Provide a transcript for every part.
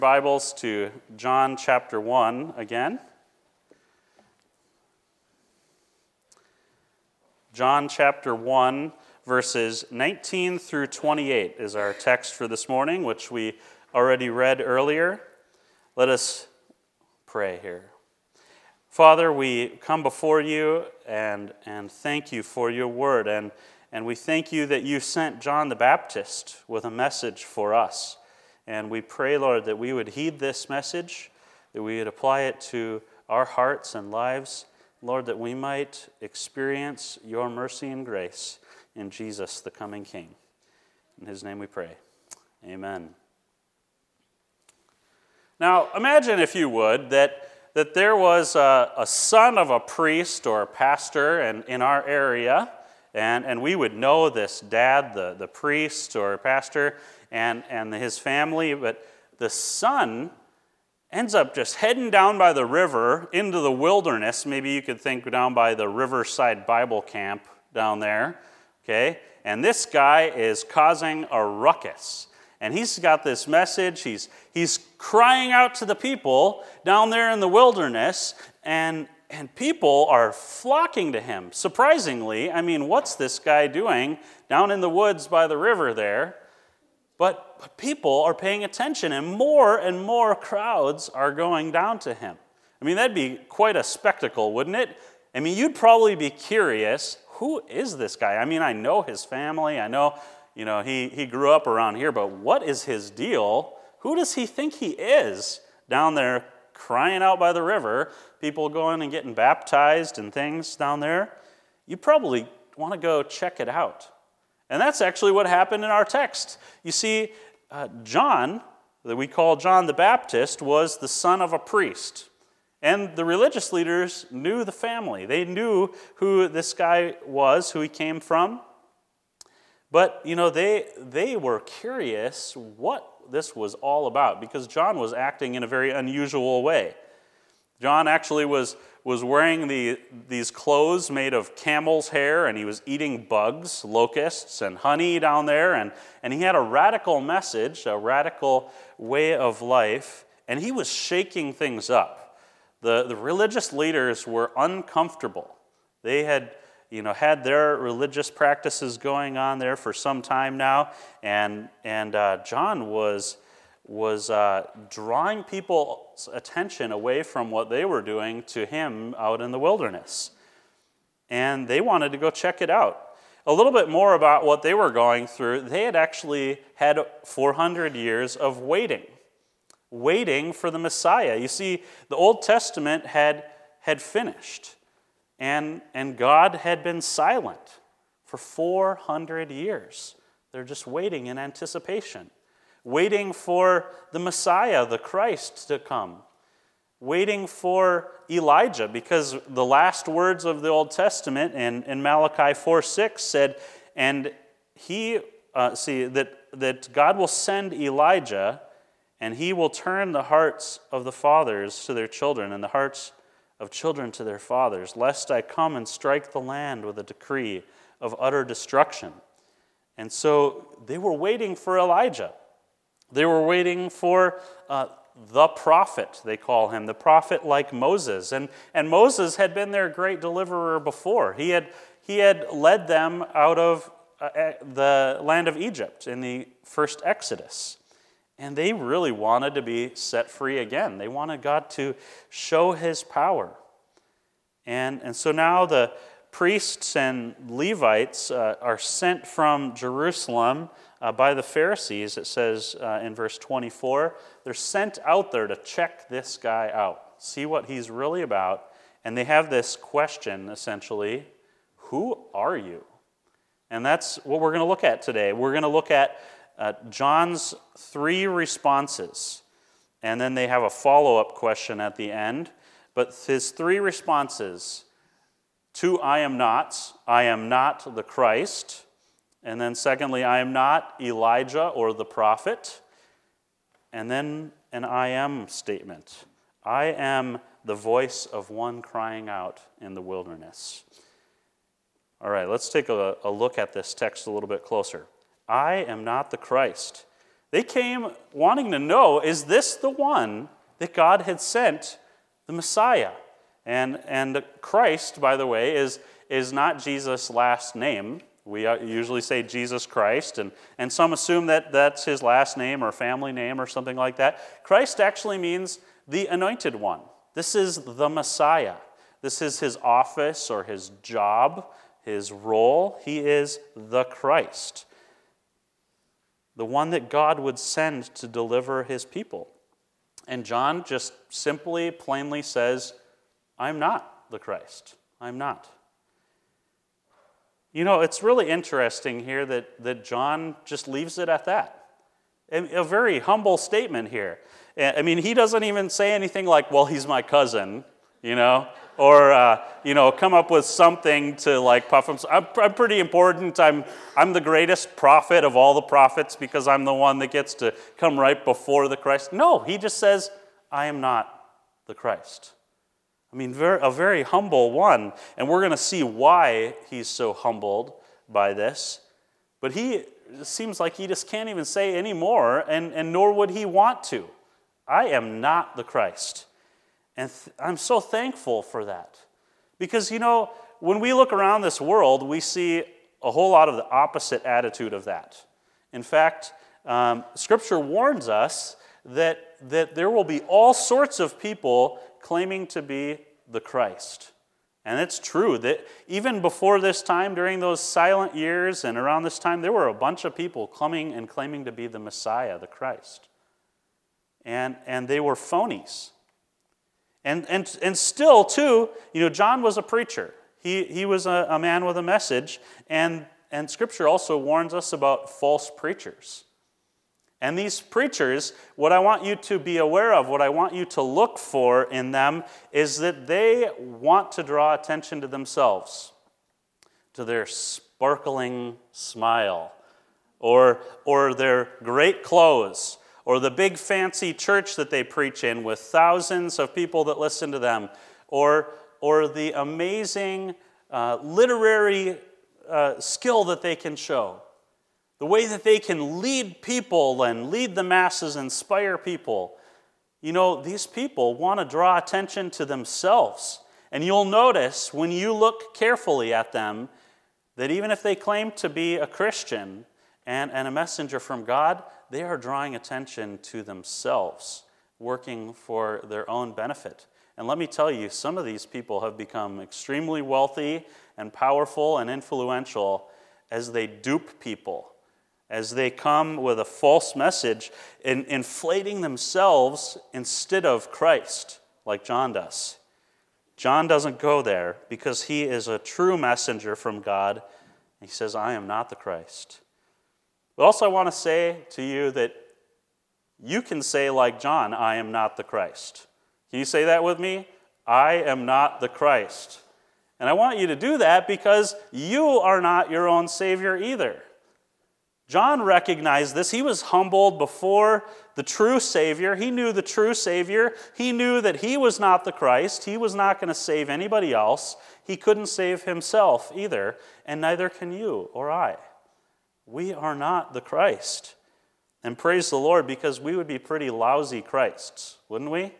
Bibles to John chapter 1 again. John chapter 1, verses 19 through 28 is our text for this morning, which we already read earlier. Let us pray here. Father, we come before you and thank you for your word, and we thank you that you sent John the Baptist with a message for us. And we pray, Lord, that we would heed this message, that we would apply it to our hearts and lives, Lord, that we might experience your mercy and grace in Jesus, the coming King. In his name we pray. Amen. Now, imagine, if you would, that there was a son of a priest or a pastor in our area, and we would know this dad, the priest or pastor, and his family, but the son ends up just heading down by the river into the wilderness. Maybe you could think down by the Riverside Bible Camp down there, okay? And this guy is causing a ruckus. And he's got this message. He's crying out to the people down there in the wilderness, and people are flocking to him. Surprisingly, I mean, what's this guy doing down in the woods by the river there? But people are paying attention, and more crowds are going down to him. I mean, that'd be quite a spectacle, wouldn't it? I mean, you'd probably be curious, who is this guy? I mean, I know his family. I know, he grew up around here, but what is his deal? Who does he think he is down there crying out by the river? People going and getting baptized and things down there. You probably want to go check it out. And that's actually what happened in our text. You see, John, that we call John the Baptist, was the son of a priest. And the religious leaders knew the family. They knew who this guy was, who he came from. But, they were curious what this was all about, because John was acting in a very unusual way. John actually was wearing these clothes made of camel's hair, and he was eating bugs, locusts, and honey down there, and he had a radical message, a radical way of life, and he was shaking things up. The religious leaders were uncomfortable. They had had their religious practices going on there for some time now, and John was drawing people's attention away from what they were doing to him out in the wilderness. And they wanted to go check it out. A little bit more about what they were going through. They had actually had 400 years of waiting for the Messiah. You see, the Old Testament had finished, and God had been silent for 400 years. They're just waiting in anticipation. Waiting for the Messiah, the Christ, to come. Waiting for Elijah, because the last words of the Old Testament in Malachi 4:6 said, and that God will send Elijah, and he will turn the hearts of the fathers to their children, and the hearts of children to their fathers, lest I come and strike the land with a decree of utter destruction. And so they were waiting for Elijah. They were waiting for the prophet, they call him, the prophet like Moses. And Moses had been their great deliverer before. He had led them out of the land of Egypt in the first Exodus. And they really wanted to be set free again. They wanted God to show his power. And so now the priests and Levites are sent from Jerusalem by the Pharisees, it says in verse 24. They're sent out there to check this guy out, see what he's really about. And they have this question, essentially, who are you? And that's what we're going to look at today. We're going to look at John's 3 responses. And then they have a follow-up question at the end. But his 3 responses to I am not the Christ. And then secondly, I am not Elijah or the prophet. And then an I am statement. I am the voice of one crying out in the wilderness. All right, let's take a look at this text a little bit closer. I am not the Christ. They came wanting to know, is this the one that God had sent, the Messiah? And Christ, by the way, is not Jesus' last name. We usually say Jesus Christ, and some assume that that's his last name or family name or something like that. Christ actually means the anointed one. This is the Messiah. This is his office or his job, his role. He is the Christ, the one that God would send to deliver his people. And John just simply, plainly says, I'm not the Christ. I'm not. You know, it's really interesting here that John just leaves it at that. A very humble statement here. I mean, he doesn't even say anything like, well, he's my cousin, or, come up with something to, like, puff himself. I'm pretty important. I'm the greatest prophet of all the prophets because I'm the one that gets to come right before the Christ. No, he just says, I am not the Christ. I mean, a very humble one, and we're going to see why he's so humbled by this. But it seems like he just can't even say any more, and nor would he want to. I am not the Christ. And I'm so thankful for that. Because, when we look around this world, we see a whole lot of the opposite attitude of that. In fact, Scripture warns us that there will be all sorts of people claiming to be the Christ. And it's true that even before this time, during those silent years and around this time, there were a bunch of people coming and claiming to be the Messiah, the Christ. And they were phonies. And still, too, John was a preacher. He was a man with a message, and Scripture also warns us about false preachers. And these preachers, what I want you to be aware of, what I want you to look for in them, is that they want to draw attention to themselves, to their sparkling smile, or their great clothes, or the big fancy church that they preach in with thousands of people that listen to them, or the amazing literary skill that they can show. The way that they can lead people and lead the masses, inspire people. These people want to draw attention to themselves. And you'll notice when you look carefully at them that even if they claim to be a Christian and a messenger from God, they are drawing attention to themselves, working for their own benefit. And let me tell you, some of these people have become extremely wealthy and powerful and influential as they dupe people, as they come with a false message, inflating themselves instead of Christ, like John does. John doesn't go there because he is a true messenger from God. He says, I am not the Christ. But also I want to say to you that you can say like John, I am not the Christ. Can you say that with me? I am not the Christ. And I want you to do that because you are not your own Savior either. John recognized this. He was humbled before the true Savior. He knew the true Savior. He knew that he was not the Christ. He was not going to save anybody else. He couldn't save himself either, and neither can you or I. We are not the Christ. And praise the Lord, because we would be pretty lousy Christs, wouldn't we?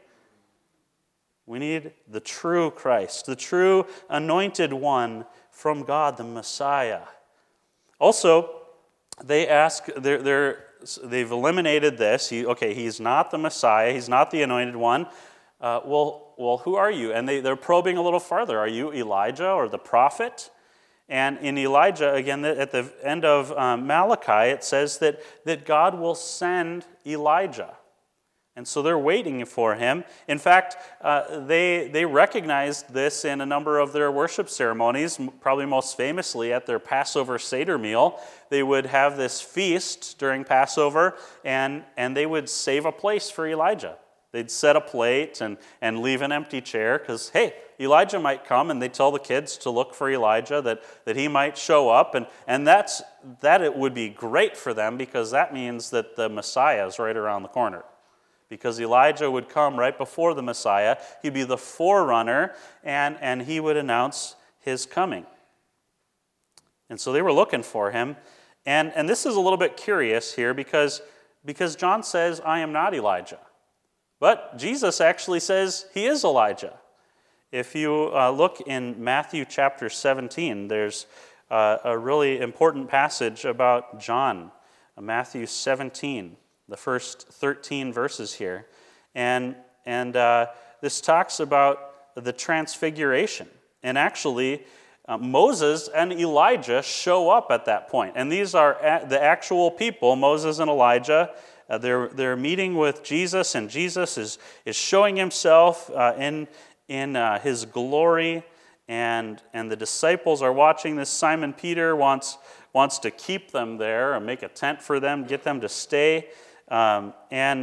We need the true Christ, the true anointed one from God, the Messiah. Also, they ask, they've eliminated this. He's not the Messiah. He's not the anointed one. Well, who are you? And they're probing a little farther. Are you Elijah or the prophet? And in Elijah, again, at the end of Malachi, it says that God will send Elijah. And so they're waiting for him. In fact, they recognized this in a number of their worship ceremonies, probably most famously at their Passover Seder meal. They would have this feast during Passover, and they would save a place for Elijah. They'd set a plate and leave an empty chair because, hey, Elijah might come, and they'd tell the kids to look for Elijah, that he might show up. And that it would be great for them because that means that the Messiah is right around the corner. Because Elijah would come right before the Messiah. He'd be the forerunner, and he would announce his coming. And so they were looking for him. And this is a little bit curious here because because John says, I am not Elijah. But Jesus actually says he is Elijah. If you look in Matthew chapter 17, there's a really important passage about John, Matthew 17, the first 13 verses here. And this talks about the transfiguration. And actually, Moses and Elijah show up at that point. And these are the actual people, Moses and Elijah. They're meeting with Jesus, and Jesus is showing himself in his glory, and the disciples are watching this. Simon Peter wants to keep them there and make a tent for them, get them to stay. And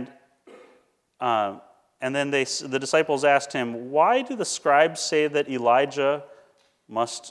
then the disciples asked him, why do the scribes say that Elijah must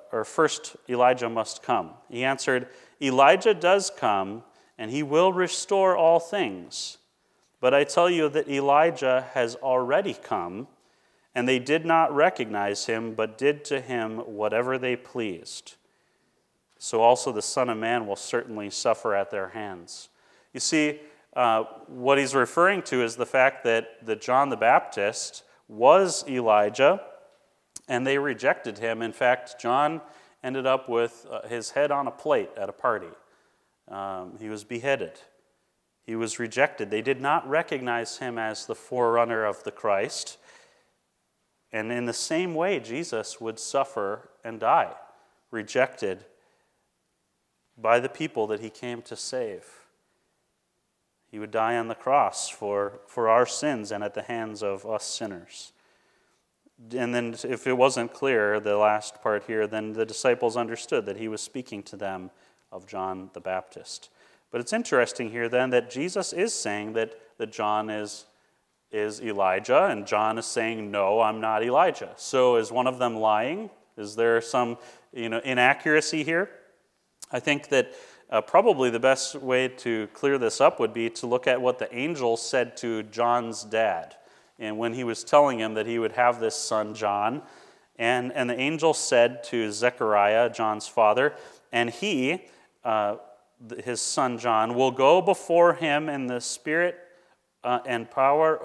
come? He answered, Elijah does come, and he will restore all things. But I tell you that Elijah has already come, and they did not recognize him, but did to him whatever they pleased. So also the Son of Man will certainly suffer at their hands. You see, what he's referring to is the fact that John the Baptist was Elijah, and they rejected him. In fact, John ended up with his head on a plate at a party. He was beheaded. He was rejected. They did not recognize him as the forerunner of the Christ. And in the same way, Jesus would suffer and die, rejected by the people that he came to save. He would die on the cross for our sins and at the hands of us sinners. And then if it wasn't clear, the last part here, then the disciples understood that he was speaking to them of John the Baptist. But it's interesting here then that Jesus is saying that John is Elijah, and John is saying, no, I'm not Elijah. So is one of them lying? Is there some inaccuracy here? I think that probably the best way to clear this up would be to look at what the angel said to John's dad. And when he was telling him that he would have this son, John, and the angel said to Zechariah, John's father, and he, his son John, will go before him in the spirit and power,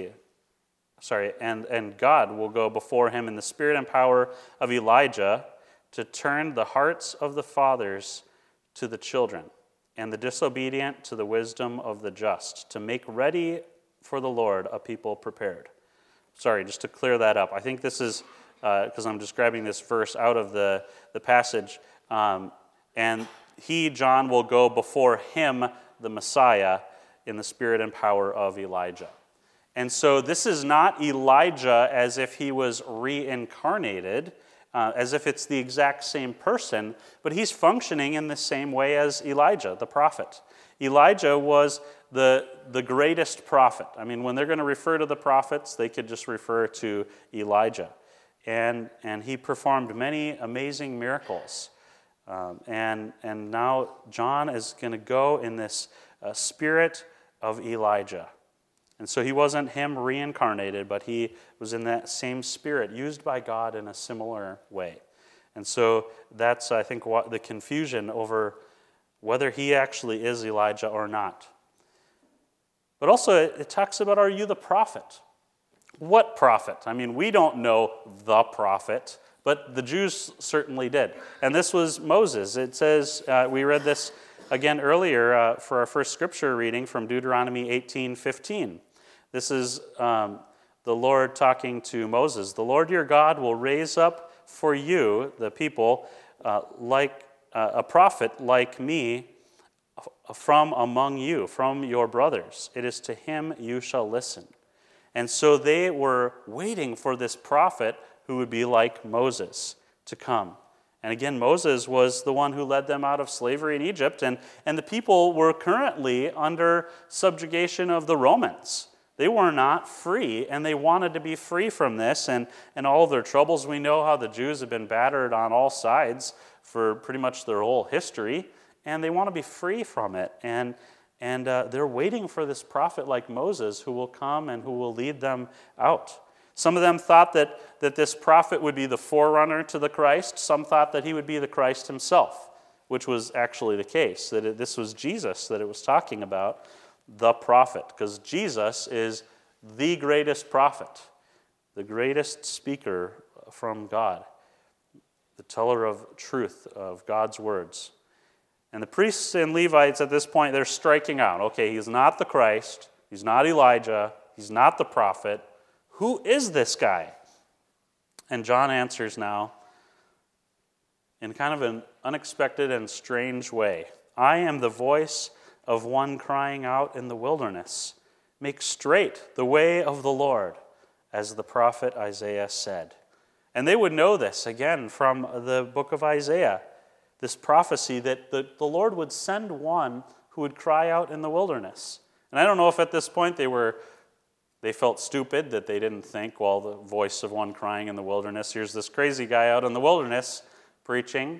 and God will go before him in the spirit and power of Elijah to turn the hearts of the fathers to the children, and the disobedient to the wisdom of the just, to make ready for the Lord a people prepared. Sorry, just to clear that up. I think this is, because I'm describing this verse out of the passage, and he, John, will go before him, the Messiah, in the spirit and power of Elijah. And so this is not Elijah as if he was reincarnated, as if it's the exact same person, but he's functioning in the same way as Elijah, the prophet. Elijah was the greatest prophet. I mean, when they're going to refer to the prophets, they could just refer to Elijah. And he performed many amazing miracles. And now John is going to go in this spirit of Elijah. And so he wasn't him reincarnated, but he was in that same spirit used by God in a similar way. And so that's, I think, what the confusion over whether he actually is Elijah or not. But also it talks about, are you the prophet? What prophet? I mean, we don't know the prophet, but the Jews certainly did. And this was Moses. It says, we read this again earlier for our first scripture reading from Deuteronomy 18:15. This is the Lord talking to Moses. The Lord your God will raise up for you, the people, like a prophet like me from among you, from your brothers. It is to him you shall listen. And so they were waiting for this prophet who would be like Moses to come. And again, Moses was the one who led them out of slavery in Egypt, and the people were currently under subjugation of the Romans. They were not free, and they wanted to be free from this and all of their troubles. We know how the Jews have been battered on all sides for pretty much their whole history, and they want to be free from it. And they're waiting for this prophet like Moses who will come and who will lead them out. Some of them thought that this prophet would be the forerunner to the Christ. Some thought that he would be the Christ himself, which was actually the case, that this was Jesus that it was talking about. the prophet, because Jesus is the greatest prophet, the greatest speaker from God, the teller of truth, of God's words. And the priests and Levites at this point, they're striking out. Okay, he's not the Christ, he's not Elijah, he's not the prophet. Who is this guy? And John answers now in kind of an unexpected and strange way. I am the voice of one crying out in the wilderness, make straight the way of the Lord, as the prophet Isaiah said. And they would know this, again, from the book of Isaiah, this prophecy that the Lord would send one who would cry out in the wilderness. And I don't know if at this point they felt stupid, that they didn't think, well, the voice of one crying in the wilderness, here's this crazy guy out in the wilderness preaching.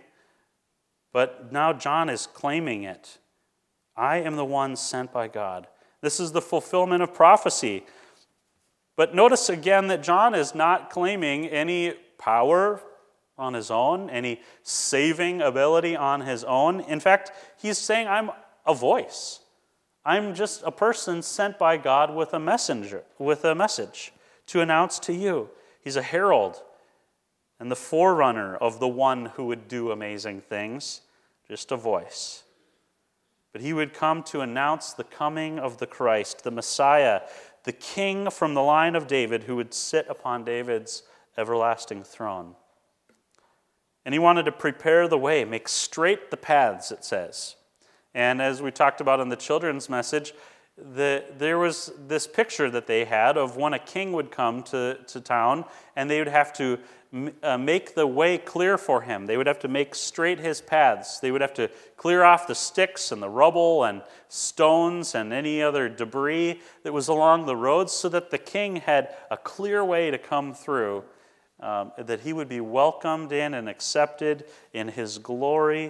But now John is claiming it. I am the one sent by God. This is the fulfillment of prophecy. But notice again that John is not claiming any power on his own, any saving ability on his own. In fact, he's saying, I'm a voice. I'm just a person sent by God with a message to announce to you. He's a herald and the forerunner of the one who would do amazing things, just a voice. But he would come to announce the coming of the Christ, the Messiah, the king from the line of David who would sit upon David's everlasting throne. And he wanted to prepare the way, make straight the paths, it says. And as we talked about in the children's message, there was this picture that they had of when a king would come to town, and they would have to make the way clear for him. They would have to make straight his paths. They would have to clear off the sticks and the rubble and stones and any other debris that was along the roads so that the king had a clear way to come through, that he would be welcomed in and accepted in his glory,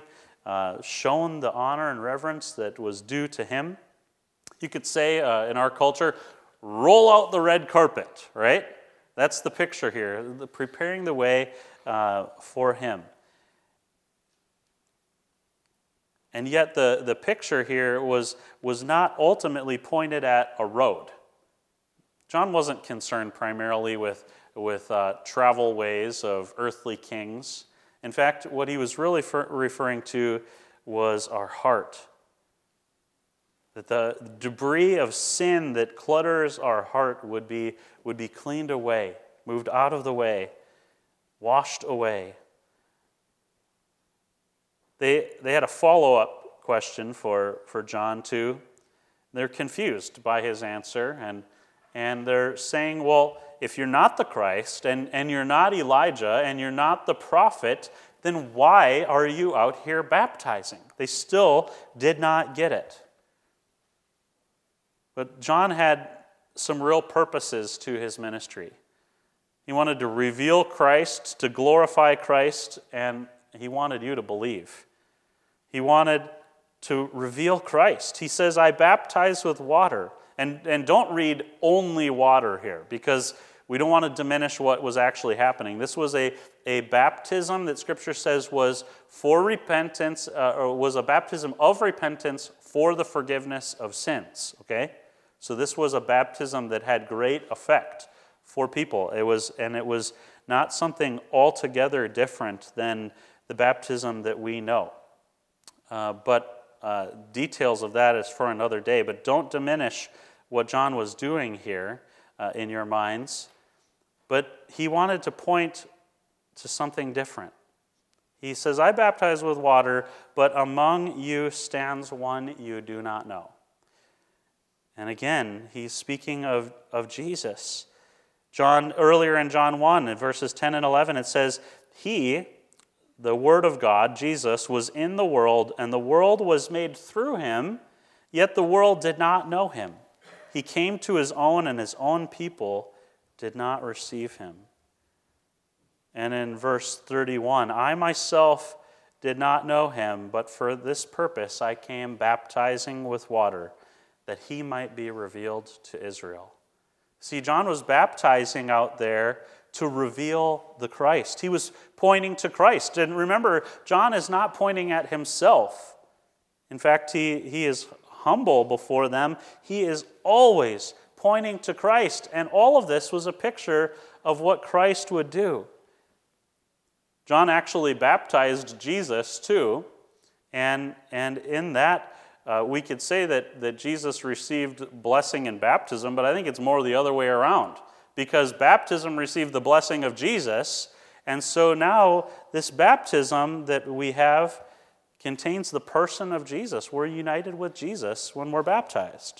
shown the honor and reverence that was due to him. You could say in our culture, roll out the red carpet, right? That's the picture here, preparing the way for him. And yet the picture here was not ultimately pointed at a road. John wasn't concerned primarily with travel ways of earthly kings. In fact, what he was really referring to was our heart. That the debris of sin that clutters our heart would be cleaned away, moved out of the way, washed away. They had a follow-up question for John too. They're confused by his answer, and they're saying, well, if you're not the Christ, and you're not Elijah, and you're not the prophet, then why are you out here baptizing? They still did not get it. But John had some real purposes to his ministry. He wanted to reveal Christ, to glorify Christ, and he wanted you to believe. He wanted to reveal Christ. He says, I baptize with water. And don't read only water here, because we don't want to diminish what was actually happening. This was a baptism that Scripture says was for repentance, or was a baptism of repentance for the forgiveness of sins. Okay? So this was a baptism that had great effect for people. It was not something altogether different than the baptism that we know. But details of that is for another day. But don't diminish what John was doing here in your minds. But he wanted to point to something different. He says, I baptize with water, but among you stands one you do not know. And again, he's speaking of Jesus. Earlier in John 1, in verses 10 and 11, it says, He, the Word of God, Jesus, was in the world, and the world was made through him, yet the world did not know him. He came to his own, and his own people did not receive him. And in verse 31, I myself did not know him, but for this purpose I came baptizing with water, that he might be revealed to Israel. See, John was baptizing out there to reveal the Christ. He was pointing to Christ. And remember, John is not pointing at himself. In fact, he is humble before them, he is always pointing to Christ. And all of this was a picture of what Christ would do. John actually baptized Jesus too, and in that we could say that Jesus received blessing in baptism, but I think it's more the other way around, because baptism received the blessing of Jesus, and so now this baptism that we have contains the person of Jesus. We're united with Jesus when we're baptized.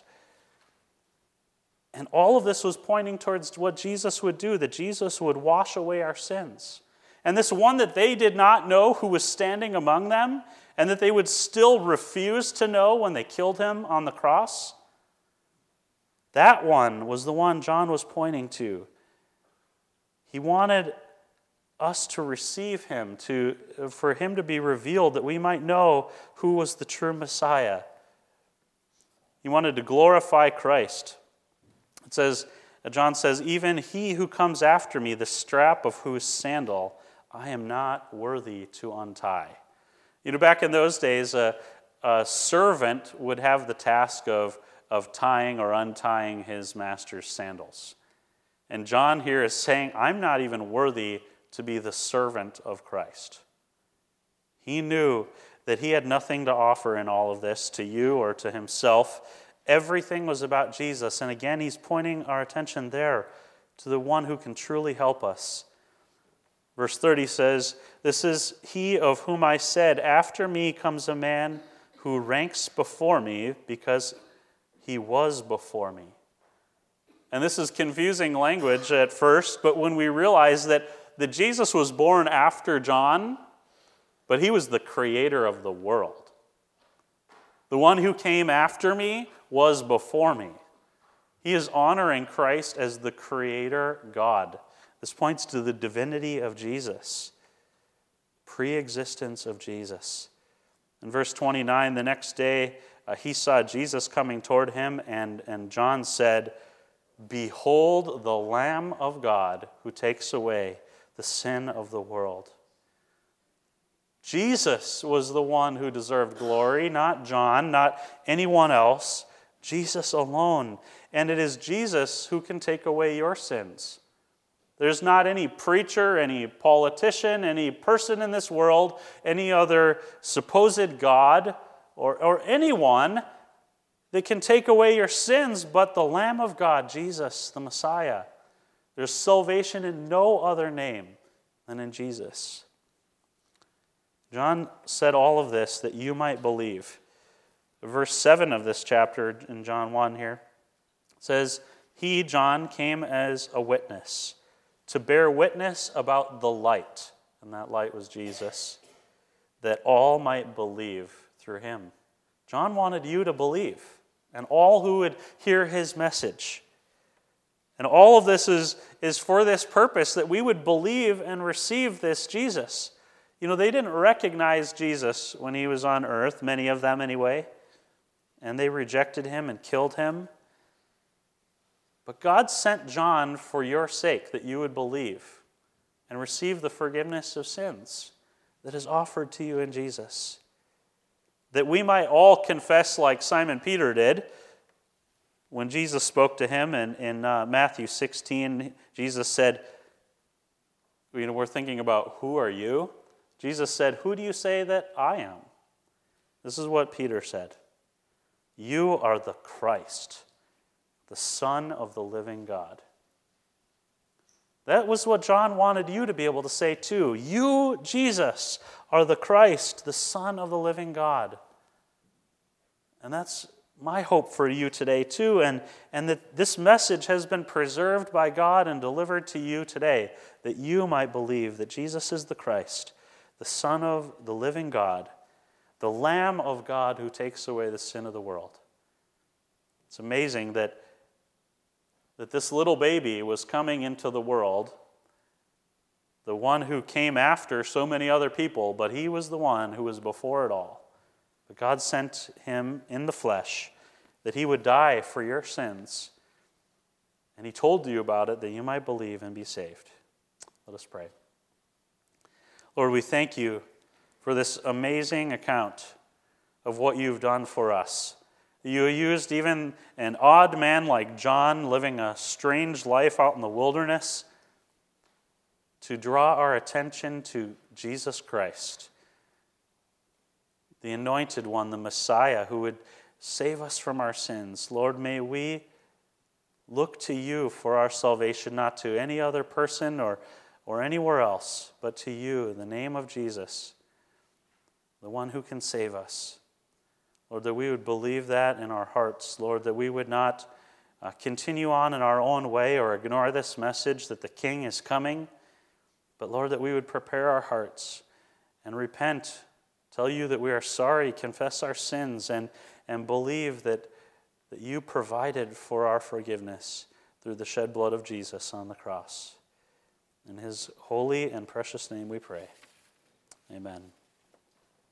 And all of this was pointing towards what Jesus would do, that Jesus would wash away our sins. And this one that they did not know, who was standing among them, and that they would still refuse to know when they killed him on the cross, that one was the one John was pointing to. He wanted us to receive him, for him to be revealed, that we might know who was the true Messiah. He wanted to glorify Christ. It says, John says, even he who comes after me, the strap of whose sandal I am not worthy to untie. Back in those days, a servant would have the task of tying or untying his master's sandals. And John here is saying, I'm not even worthy to be the servant of Christ. He knew that he had nothing to offer in all of this to you or to himself. Everything was about Jesus. And again, he's pointing our attention there to the one who can truly help us. Verse 30 says, this is he of whom I said, after me comes a man who ranks before me because he was before me. And this is confusing language at first, but when we realize that Jesus was born after John, but he was the creator of the world. The one who came after me was before me. He is honoring Christ as the creator God. This points to the divinity of Jesus, pre-existence of Jesus. In verse 29, the next day he saw Jesus coming toward him, and John said, behold the Lamb of God who takes away the sin of the world. Jesus was the one who deserved glory, not John, not anyone else. Jesus alone. And it is Jesus who can take away your sins. There's not any preacher, any politician, any person in this world, any other supposed God, or anyone that can take away your sins but the Lamb of God, Jesus, the Messiah. There's salvation in no other name than in Jesus. John said all of this that you might believe. Verse 7 of this chapter in John 1 here says, he, John, came as a witness to bear witness about the light, and that light was Jesus, that all might believe through him. John wanted you to believe, and all who would hear his message. And all of this is for this purpose, that we would believe and receive this Jesus. They didn't recognize Jesus when he was on earth, many of them anyway, and they rejected him and killed him. But God sent John for your sake, that you would believe and receive the forgiveness of sins that is offered to you in Jesus. That we might all confess like Simon Peter did. When Jesus spoke to him in Matthew 16, Jesus said, we're thinking about who are you? Jesus said, who do you say that I am? This is what Peter said. You are the Christ, the Son of the living God. That was what John wanted you to be able to say too. You, Jesus, are the Christ, the Son of the living God. And that's my hope for you today too, and that this message has been preserved by God and delivered to you today, that you might believe that Jesus is the Christ, the Son of the living God, the Lamb of God who takes away the sin of the world. It's amazing that this little baby was coming into the world, the one who came after so many other people, but he was the one who was before it all. But God sent him in the flesh that he would die for your sins. And he told you about it that you might believe and be saved. Let us pray. Lord, we thank you for this amazing account of what you've done for us. You used even an odd man like John living a strange life out in the wilderness to draw our attention to Jesus Christ, the Anointed One, the Messiah, who would save us from our sins. Lord, may we look to you for our salvation, not to any other person or anywhere else, but to you, in the name of Jesus, the one who can save us. Lord, that we would believe that in our hearts. Lord, that we would not continue on in our own way or ignore this message that the King is coming, but Lord, that we would prepare our hearts and repent, tell you that we are sorry, confess our sins, and believe that you provided for our forgiveness through the shed blood of Jesus on the cross. In his holy and precious name we pray. Amen.